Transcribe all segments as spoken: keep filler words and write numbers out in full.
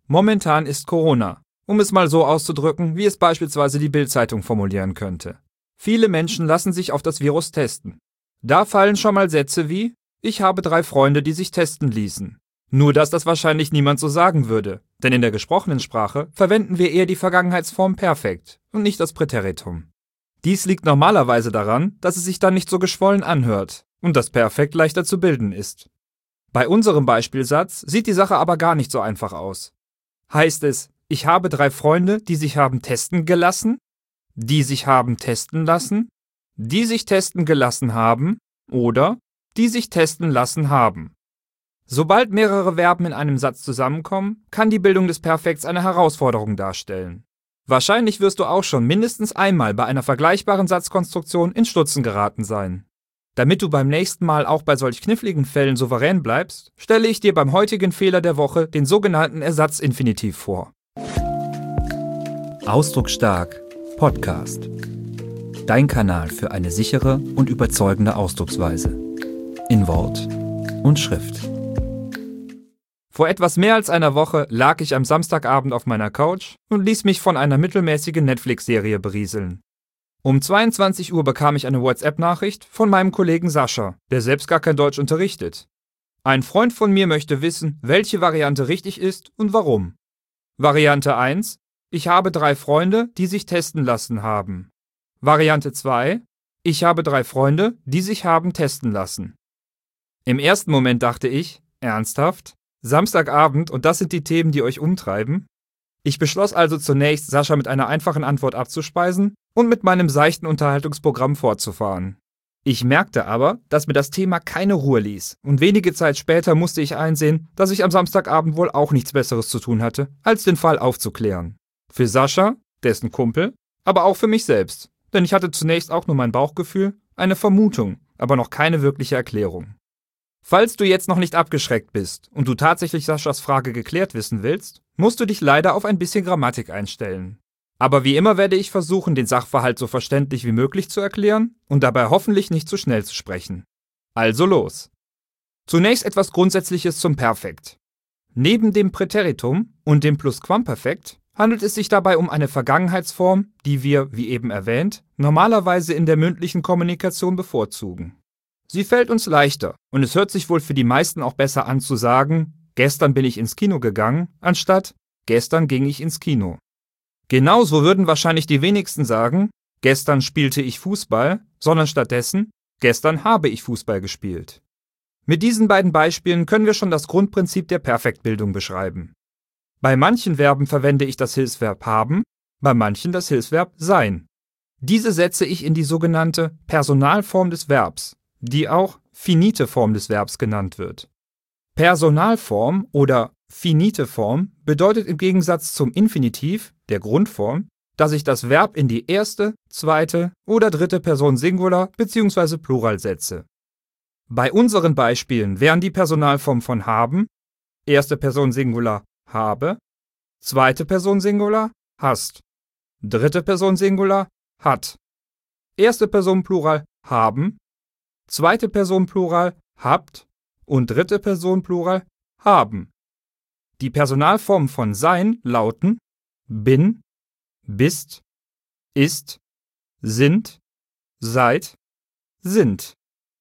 Momentan ist Corona, um es mal so auszudrücken, wie es beispielsweise die Bild-Zeitung formulieren könnte. Viele Menschen lassen sich auf das Virus testen. Da fallen schon mal Sätze wie: Ich habe drei Freunde, die sich testen ließen. Nur dass das wahrscheinlich niemand so sagen würde, denn in der gesprochenen Sprache verwenden wir eher die Vergangenheitsform Perfekt und nicht das Präteritum. Dies liegt normalerweise daran, dass es sich dann nicht so geschwollen anhört und das Perfekt leichter zu bilden ist. Bei unserem Beispielsatz sieht die Sache aber gar nicht so einfach aus. Heißt es: Ich habe drei Freunde, die sich haben testen gelassen, die sich haben testen lassen, die sich testen gelassen haben oder die sich testen lassen haben. Sobald mehrere Verben in einem Satz zusammenkommen, kann die Bildung des Perfekts eine Herausforderung darstellen. Wahrscheinlich wirst du auch schon mindestens einmal bei einer vergleichbaren Satzkonstruktion ins Stutzen geraten sein. Damit du beim nächsten Mal auch bei solch kniffligen Fällen souverän bleibst, stelle ich dir beim heutigen Fehler der Woche den sogenannten Ersatzinfinitiv vor. Ausdrucksstark Podcast. Dein Kanal für eine sichere und überzeugende Ausdrucksweise. In Wort und Schrift. Vor etwas mehr als einer Woche lag ich am Samstagabend auf meiner Couch und ließ mich von einer mittelmäßigen Netflix-Serie berieseln. Um zweiundzwanzig Uhr bekam ich eine WhatsApp-Nachricht von meinem Kollegen Sascha, der selbst gar kein Deutsch unterrichtet. Ein Freund von mir möchte wissen, welche Variante richtig ist und warum. Variante eins: Ich habe drei Freunde, die sich testen lassen haben. Variante zwei: Ich habe drei Freunde, die sich haben testen lassen. Im ersten Moment dachte ich: Ernsthaft? Samstagabend und das sind die Themen, die euch umtreiben? Ich beschloss also zunächst, Sascha mit einer einfachen Antwort abzuspeisen und mit meinem seichten Unterhaltungsprogramm fortzufahren. Ich merkte aber, dass mir das Thema keine Ruhe ließ und wenige Zeit später musste ich einsehen, dass ich am Samstagabend wohl auch nichts Besseres zu tun hatte, als den Fall aufzuklären. Für Sascha, dessen Kumpel, aber auch für mich selbst, denn ich hatte zunächst auch nur mein Bauchgefühl, eine Vermutung, aber noch keine wirkliche Erklärung. Falls du jetzt noch nicht abgeschreckt bist und du tatsächlich Saschas Frage geklärt wissen willst, musst du dich leider auf ein bisschen Grammatik einstellen. Aber wie immer werde ich versuchen, den Sachverhalt so verständlich wie möglich zu erklären und dabei hoffentlich nicht zu schnell zu sprechen. Also los! Zunächst etwas Grundsätzliches zum Perfekt. Neben dem Präteritum und dem Plusquamperfekt handelt es sich dabei um eine Vergangenheitsform, die wir, wie eben erwähnt, normalerweise in der mündlichen Kommunikation bevorzugen. Sie fällt uns leichter und es hört sich wohl für die meisten auch besser an zu sagen: Gestern bin ich ins Kino gegangen, anstatt gestern ging ich ins Kino. Genauso würden wahrscheinlich die wenigsten sagen: Gestern spielte ich Fußball, sondern stattdessen gestern habe ich Fußball gespielt. Mit diesen beiden Beispielen können wir schon das Grundprinzip der Perfektbildung beschreiben. Bei manchen Verben verwende ich das Hilfsverb haben, bei manchen das Hilfsverb sein. Diese setze ich in die sogenannte Personalform des Verbs, die auch finite Form des Verbs genannt wird. Personalform oder finite Form bedeutet im Gegensatz zum Infinitiv, der Grundform, dass ich das Verb in die erste, zweite oder dritte Person Singular bzw. Plural setze. Bei unseren Beispielen wären die Personalform von haben, erste Person Singular habe, zweite Person Singular hast, dritte Person Singular hat, erste Person Plural haben, zweite Person Plural habt und dritte Person Plural haben. Die Personalformen von sein lauten bin, bist, ist, sind, seid, sind.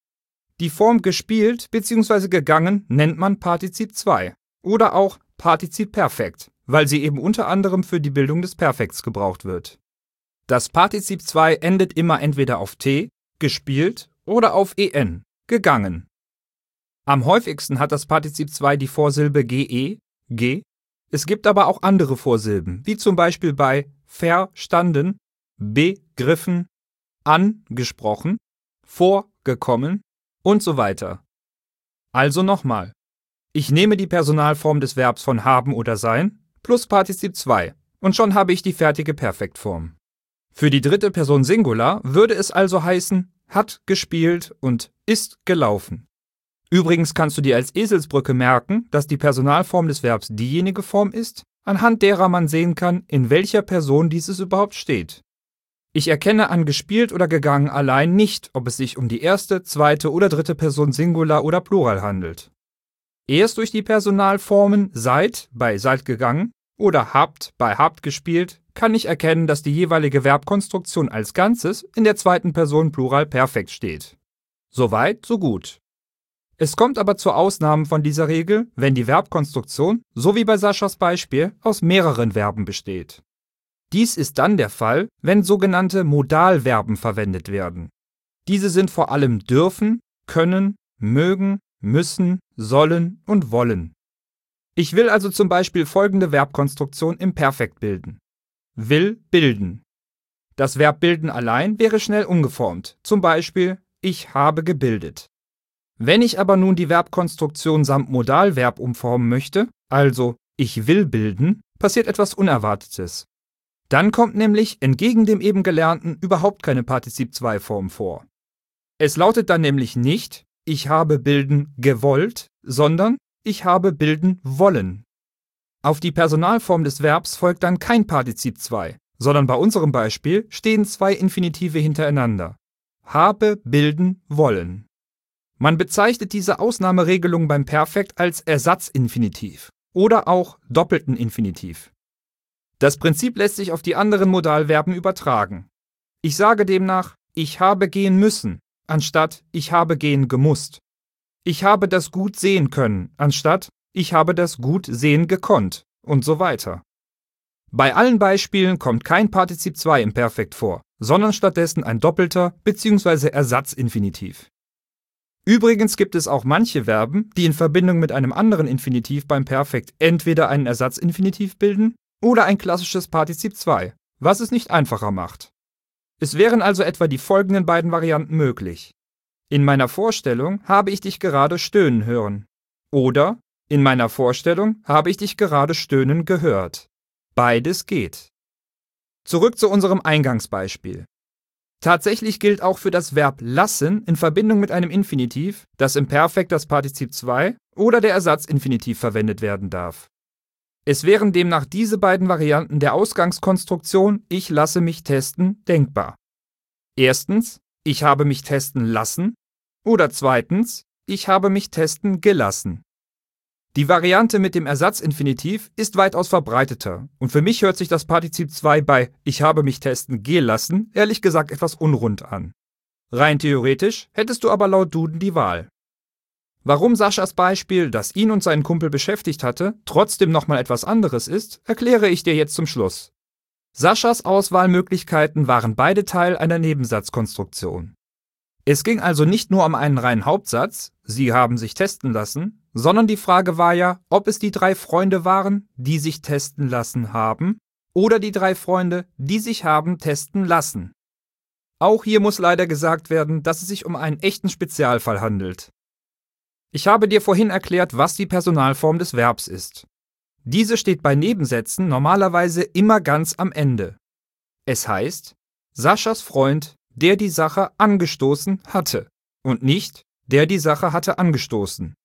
Die Form gespielt bzw. gegangen nennt man Partizip zwei oder auch Partizip Perfekt, weil sie eben unter anderem für die Bildung des Perfekts gebraucht wird. Das Partizip zwei endet immer entweder auf t, gespielt, oder auf en, gegangen. Am häufigsten hat das Partizip zwei die Vorsilbe ge, ge. Es gibt aber auch andere Vorsilben, wie zum Beispiel bei verstanden, begriffen, angesprochen, vorgekommen und so weiter. Also nochmal. Ich nehme die Personalform des Verbs von haben oder sein plus Partizip zwei und schon habe ich die fertige Perfektform. Für die dritte Person Singular würde es also heißen, hat gespielt und ist gelaufen. Übrigens kannst du dir als Eselsbrücke merken, dass die Personalform des Verbs diejenige Form ist, anhand derer man sehen kann, in welcher Person dieses überhaupt steht. Ich erkenne an gespielt oder gegangen allein nicht, ob es sich um die erste, zweite oder dritte Person Singular oder Plural handelt. Erst durch die Personalformen seid bei seid gegangen oder habt bei habt gespielt, kann ich erkennen, dass die jeweilige Verbkonstruktion als Ganzes in der zweiten Person Plural Perfekt steht. Soweit, so gut. Es kommt aber zu Ausnahmen von dieser Regel, wenn die Verbkonstruktion, so wie bei Saschas Beispiel, aus mehreren Verben besteht. Dies ist dann der Fall, wenn sogenannte Modalverben verwendet werden. Diese sind vor allem dürfen, können, mögen, müssen, sollen und wollen. Ich will also zum Beispiel folgende Verbkonstruktion im Perfekt bilden. Will bilden. Das Verb bilden allein wäre schnell umgeformt, zum Beispiel ich habe gebildet. Wenn ich aber nun die Verbkonstruktion samt Modalverb umformen möchte, also ich will bilden, passiert etwas Unerwartetes. Dann kommt nämlich entgegen dem eben Gelernten überhaupt keine Partizip zwei Form vor. Es lautet dann nämlich nicht ich habe bilden gewollt, sondern ich habe bilden wollen. Auf die Personalform des Verbs folgt dann kein Partizip zwei, sondern bei unserem Beispiel stehen zwei Infinitive hintereinander. Habe bilden wollen. Man bezeichnet diese Ausnahmeregelung beim Perfekt als Ersatzinfinitiv oder auch doppelten Infinitiv. Das Prinzip lässt sich auf die anderen Modalverben übertragen. Ich sage demnach, ich habe gehen müssen, anstatt ich habe gehen gemusst. Ich habe das gut sehen können, anstatt ich habe das gut sehen gekonnt und so weiter. Bei allen Beispielen kommt kein Partizip zwei im Perfekt vor, sondern stattdessen ein doppelter bzw. Ersatzinfinitiv. Übrigens gibt es auch manche Verben, die in Verbindung mit einem anderen Infinitiv beim Perfekt entweder einen Ersatzinfinitiv bilden oder ein klassisches Partizip zwei, was es nicht einfacher macht. Es wären also etwa die folgenden beiden Varianten möglich. In meiner Vorstellung habe ich dich gerade stöhnen hören. Oder in meiner Vorstellung habe ich dich gerade stöhnen gehört. Beides geht. Zurück zu unserem Eingangsbeispiel. Tatsächlich gilt auch für das Verb lassen in Verbindung mit einem Infinitiv, dass im Perfekt das Partizip zwei oder der Ersatzinfinitiv verwendet werden darf. Es wären demnach diese beiden Varianten der Ausgangskonstruktion ich lasse mich testen denkbar. Erstens, ich habe mich testen lassen oder zweitens, ich habe mich testen gelassen. Die Variante mit dem Ersatzinfinitiv ist weitaus verbreiteter und für mich hört sich das Partizip zwei bei ich habe mich testen gelassen ehrlich gesagt etwas unrund an. Rein theoretisch hättest du aber laut Duden die Wahl. Warum Saschas Beispiel, das ihn und seinen Kumpel beschäftigt hatte, trotzdem nochmal etwas anderes ist, erkläre ich dir jetzt zum Schluss. Saschas Auswahlmöglichkeiten waren beide Teil einer Nebensatzkonstruktion. Es ging also nicht nur um einen reinen Hauptsatz, sie haben sich testen lassen, sondern die Frage war ja, ob es die drei Freunde waren, die sich testen lassen haben, oder die drei Freunde, die sich haben testen lassen. Auch hier muss leider gesagt werden, dass es sich um einen echten Spezialfall handelt. Ich habe dir vorhin erklärt, was die Personalform des Verbs ist. Diese steht bei Nebensätzen normalerweise immer ganz am Ende. Es heißt, Saschas Freund, der die Sache angestoßen hatte, und nicht, der die Sache hatte angestoßen.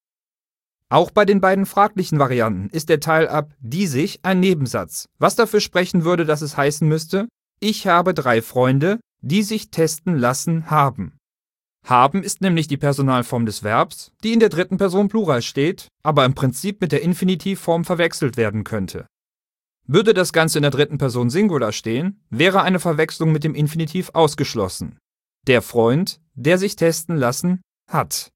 Auch bei den beiden fraglichen Varianten ist der Teil ab die sich ein Nebensatz, was dafür sprechen würde, dass es heißen müsste, ich habe drei Freunde, die sich testen lassen haben. Haben ist nämlich die Personalform des Verbs, die in der dritten Person Plural steht, aber im Prinzip mit der Infinitivform verwechselt werden könnte. Würde das Ganze in der dritten Person Singular stehen, wäre eine Verwechslung mit dem Infinitiv ausgeschlossen. Der Freund, der sich testen lassen hat.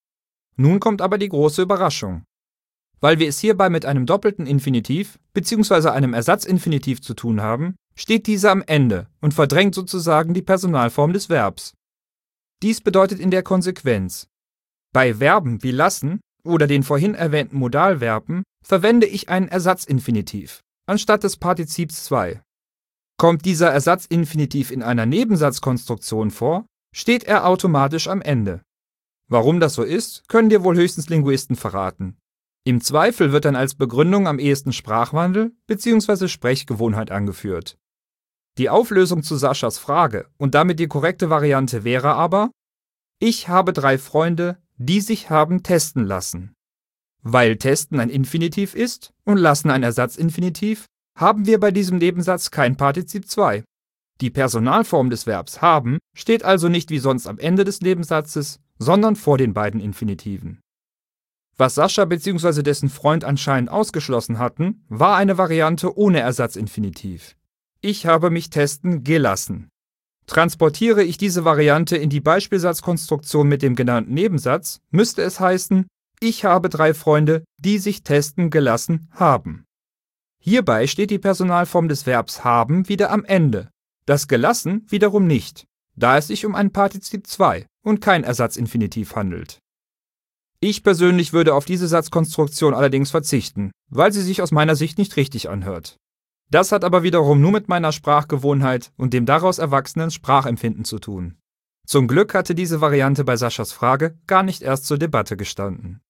Nun kommt aber die große Überraschung. Weil wir es hierbei mit einem doppelten Infinitiv bzw. einem Ersatzinfinitiv zu tun haben, steht dieser am Ende und verdrängt sozusagen die Personalform des Verbs. Dies bedeutet in der Konsequenz: Bei Verben wie lassen oder den vorhin erwähnten Modalverben verwende ich einen Ersatzinfinitiv anstatt des Partizips zwei. Kommt dieser Ersatzinfinitiv in einer Nebensatzkonstruktion vor, steht er automatisch am Ende. Warum das so ist, können dir wohl höchstens Linguisten verraten. Im Zweifel wird dann als Begründung am ehesten Sprachwandel bzw. Sprechgewohnheit angeführt. Die Auflösung zu Saschas Frage und damit die korrekte Variante wäre aber: Ich habe drei Freunde, die sich haben testen lassen. Weil testen ein Infinitiv ist und lassen ein Ersatzinfinitiv, haben wir bei diesem Nebensatz kein Partizip zwei. Die Personalform des Verbs haben steht also nicht wie sonst am Ende des Nebensatzes, sondern vor den beiden Infinitiven. Was Sascha bzw. dessen Freund anscheinend ausgeschlossen hatten, war eine Variante ohne Ersatzinfinitiv. Ich habe mich testen gelassen. Transportiere ich diese Variante in die Beispielsatzkonstruktion mit dem genannten Nebensatz, müsste es heißen, ich habe drei Freunde, die sich testen gelassen haben. Hierbei steht die Personalform des Verbs haben wieder am Ende, das gelassen wiederum nicht, da es sich um ein Partizip zwei und kein Ersatzinfinitiv handelt. Ich persönlich würde auf diese Satzkonstruktion allerdings verzichten, weil sie sich aus meiner Sicht nicht richtig anhört. Das hat aber wiederum nur mit meiner Sprachgewohnheit und dem daraus erwachsenen Sprachempfinden zu tun. Zum Glück hatte diese Variante bei Saschas Frage gar nicht erst zur Debatte gestanden.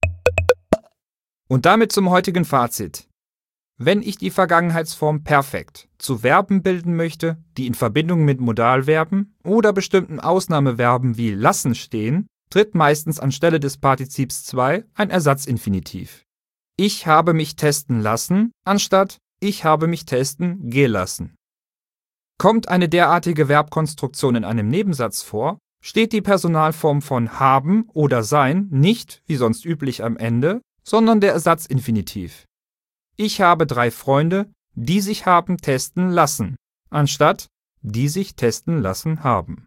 Und damit zum heutigen Fazit. Wenn ich die Vergangenheitsform perfekt zu Verben bilden möchte, die in Verbindung mit Modalverben oder bestimmten Ausnahmeverben wie lassen stehen, tritt meistens anstelle des Partizips zwei ein Ersatzinfinitiv. Ich habe mich testen lassen, anstatt ich habe mich testen gelassen. Kommt eine derartige Verbkonstruktion in einem Nebensatz vor, steht die Personalform von haben oder sein nicht, wie sonst üblich, am Ende, sondern der Ersatzinfinitiv. Ich habe drei Freunde, die sich haben testen lassen, anstatt die sich testen lassen haben.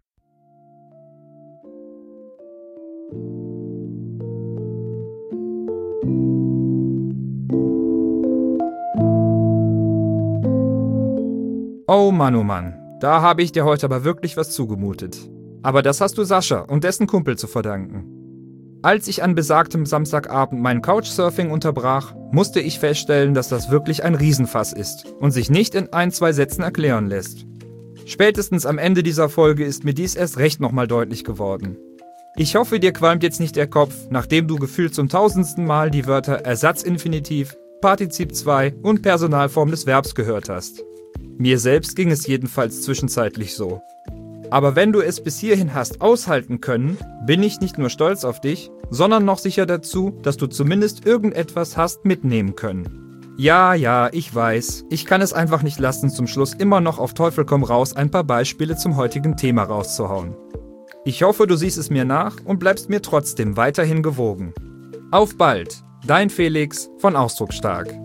Oh Mann, oh Mann, da habe ich dir heute aber wirklich was zugemutet. Aber das hast du Sascha und dessen Kumpel zu verdanken. Als ich an besagtem Samstagabend mein Couchsurfing unterbrach, musste ich feststellen, dass das wirklich ein Riesenfass ist und sich nicht in ein, zwei Sätzen erklären lässt. Spätestens am Ende dieser Folge ist mir dies erst recht nochmal deutlich geworden. Ich hoffe, dir qualmt jetzt nicht der Kopf, nachdem du gefühlt zum tausendsten Mal die Wörter Ersatzinfinitiv, Partizip zwei und Personalform des Verbs gehört hast. Mir selbst ging es jedenfalls zwischenzeitlich so. Aber wenn du es bis hierhin hast aushalten können, bin ich nicht nur stolz auf dich, sondern noch sicher dazu, dass du zumindest irgendetwas hast mitnehmen können. Ja, ja, ich weiß, ich kann es einfach nicht lassen, zum Schluss immer noch auf Teufel komm raus ein paar Beispiele zum heutigen Thema rauszuhauen. Ich hoffe, du siehst es mir nach und bleibst mir trotzdem weiterhin gewogen. Auf bald, dein Felix von Ausdrucksstark.